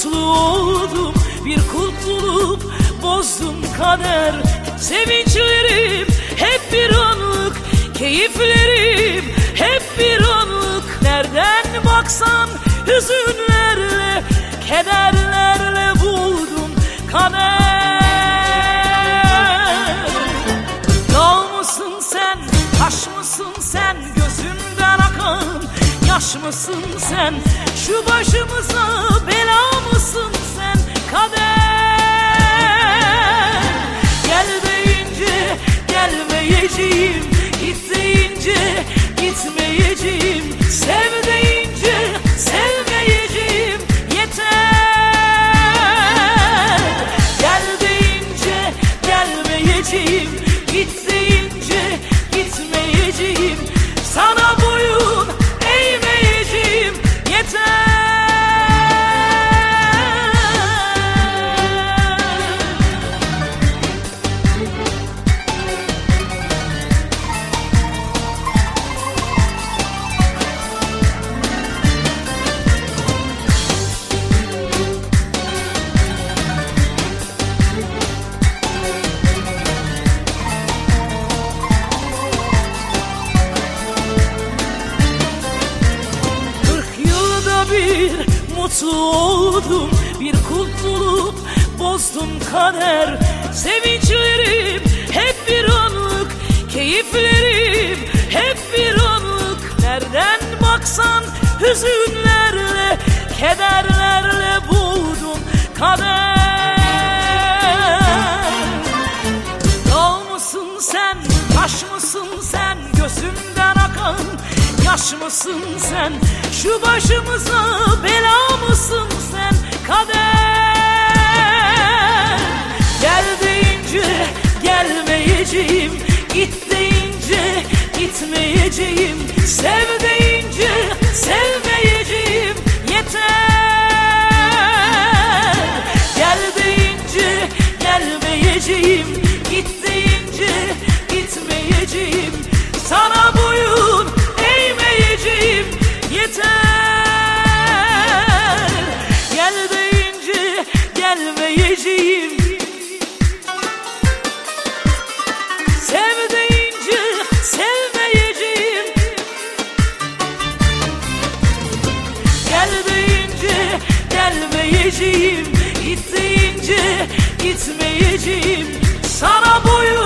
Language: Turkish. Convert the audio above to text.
mutlu oldum. Bir kulp bulup bozdum kader. Sevinçlerim hep bir anlık, keyiflerim hep bir anlık. Nereden baksan hüzünlerle, kederlerle buldum kader. Dağ mısın sen, taş mısın sen, gözünden akan yaş mısın sen, şu başımıza bela mısın sen kader. Gel deyince gelmeyeceğim, git deyince gitmeyeceğim, sev deyince sevmeyeceğim, yeter. Gel deyince gelmeyeceğim, git deyince gitmeyeceğim, sana boyun eğmeyeceğim, yeter. Bir mutlu oldum, bir kulp bulup bozdum kader. Sevinçlerim hep bir anlık, keyiflerim hep bir anlık. Nereden baksan hüzünlerle, kederlerle buldum kader. Dağ mısın sen, taş mısın sen, gözümden akan yaş mısın sen, şu başımıza bela mısın sen kader. Gel deyince gelmeyeceğim, git deyince gitmeyeceğim, sev deyince sevmeyeceğim, yeter. Gel deyince gelmeyeceğim, git deyince gitmeyeceğim, sana boyun eğmeyeceğim, yeter. Gel deyince gelmeyeceğim, sev deyince sevmeyeceğim, gel deyince gelmeyeceğim, git deyince gitmeyeceğim, sana boyun